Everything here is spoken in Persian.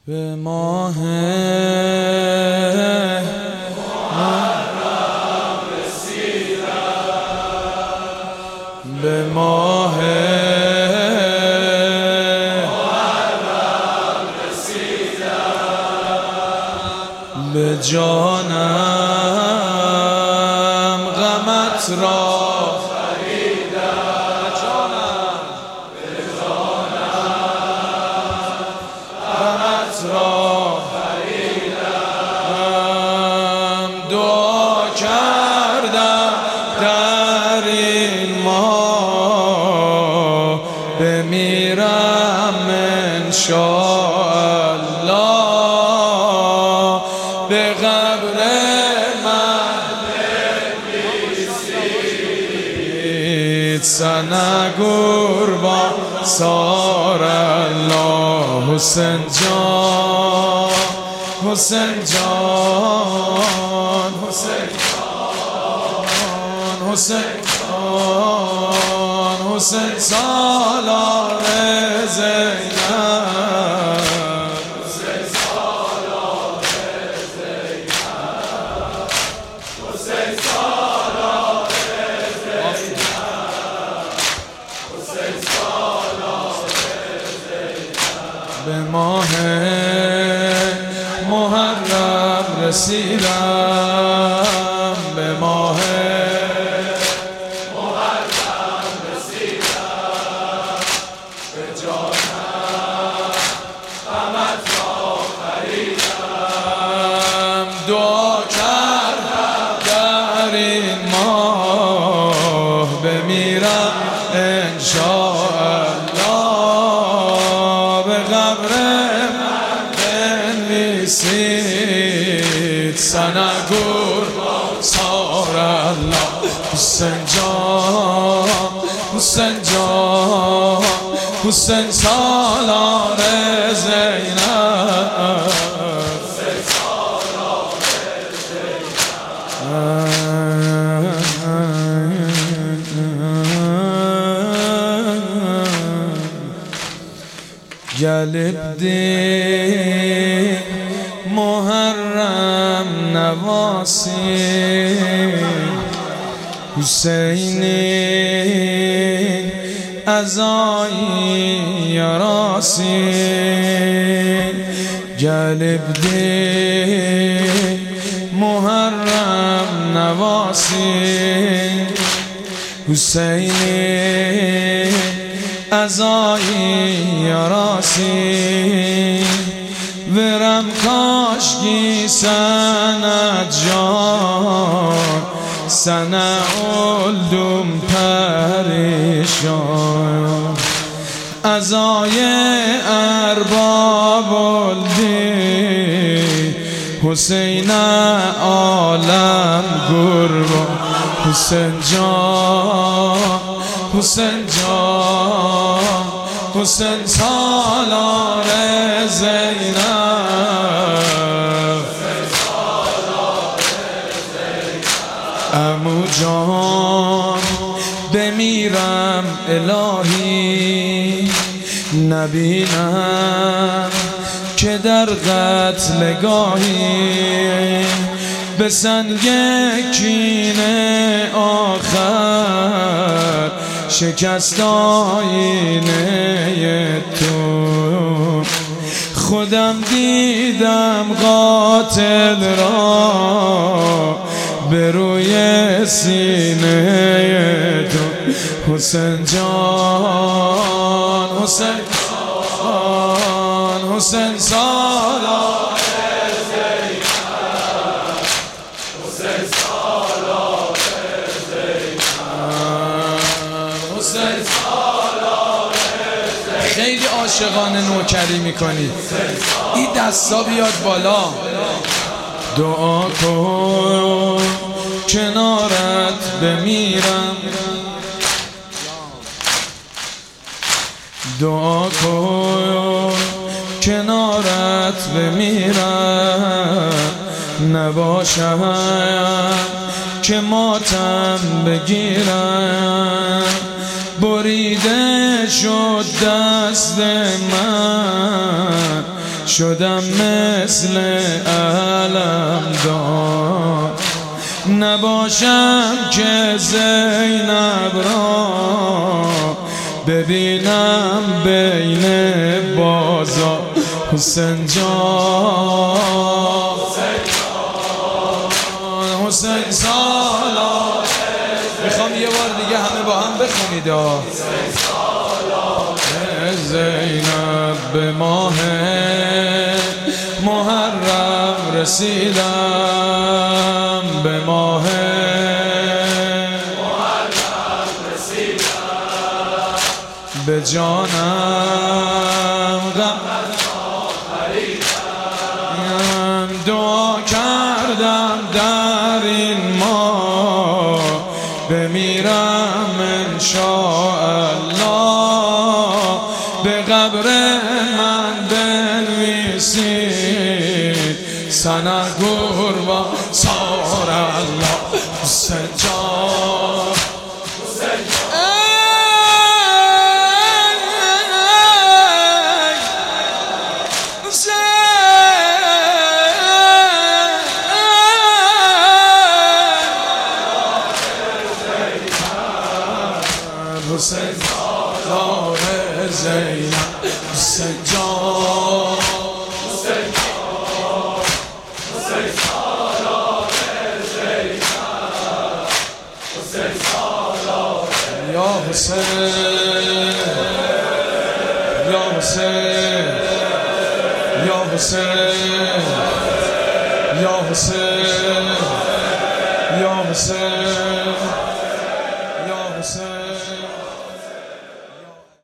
به ماه محرم رسیدم، به ماه محرم رسیدم، به جانم غمت را دعا کردم در این ماه بمیرم انشاءالله، به قبر من بنویسید سنه قربان سار الله. حسین جان، حسین جان، حسین جان، حسین جان، حسین سالار زینب، حسین سالار زینب، حسین سالار زینب، حسین سالار زینب. به ماه محرم رسیدم، به ماه محرم رسیدم، به جانم غمت را خریدم. دعا کردم در این ماه بمیرم انشاءالله، به قبر بنویسید سنه قربان سار الله. حسین جان، حسین جان، حسین سالار زینب، حسین سالار زینب. گلب دی محرم نواسی، حسینی ازایی یاراسی. گلب دی محرم نواسی، حسینی ازایی یاراسی. ورم کاشکی سند جان، سنه اولدم پریشان. ازای ارباب اولدی، حسین عالم قربان. حسین جان، حسین جان، حسین سالار زینب، عمو جان بمیرم الهی، نبینم که در قتل گاهی. به سنگ کینه آخر شکست آینه تو. خودم دیدم قاتل را به روی سینه تو. حسین جان، حسین جان، حسین سالار زینب، حسین سالار زینب، حسین سالار زینب. خیلی عاشقانه نوکری میکنی، این دستا بیاد بالا. دعا کن کنارت بمیرم، دعا کن کنارت بمیرم. نباشم که ماتم بگیرم، بریده شد دست من شدم مثل علمدار، نباشم که زینب را ببینم بین بازار. حسین جان حسین سالار، میخوام یه بار دیگه همه با هم بخونید. زینب به ماه محرم رسیدم، به ماه محرم رسیدم، به جانم غم خریدم، دعا کردم در این ماه بمیرم انشاءالله، به قبر من بنویسید سنه قربان سار الله. حسین جان حسین سالار زینب، حسین جان حسین سالار زینب، حسین سالار یا حسین یا حسین یا حسین یا حسین یا حسین